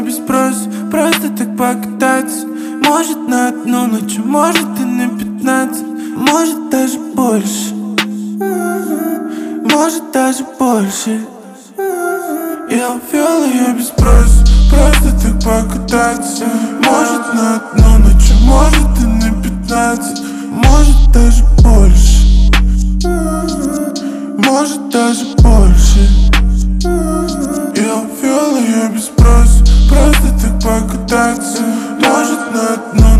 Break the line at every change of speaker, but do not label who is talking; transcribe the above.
без спроса, просто так покататься. Может на одну ночь, может и на 15, может даже больше, может даже больше. Я увел ее без спроса, просто так покататься. Может на одну ночь, может и на 15, может даже больше, может даже больше. Я увел ее без спроса, просто так покататься. Может на одну